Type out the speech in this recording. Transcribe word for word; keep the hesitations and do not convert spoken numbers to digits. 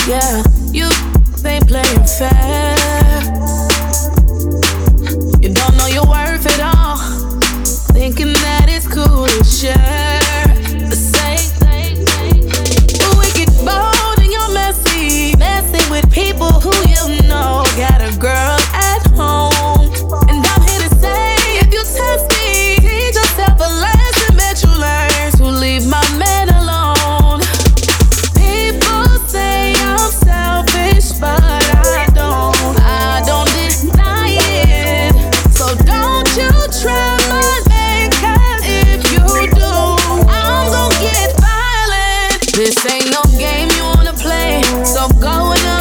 Yeah, you ain't playing fair. You don't know you're worth it all, thinking that it's cool to share. The same. We get bold and you're messy, messing with people who you know got a girl at home. And I'm here to say, if you test me, teach yourself a lesson that you learn to leave my man alone. People say I'm selfish, but I don't, I don't deny it. So don't you try my name, 'cause if you do, I'm gon' get violent. This ain't no game you wanna play, so go and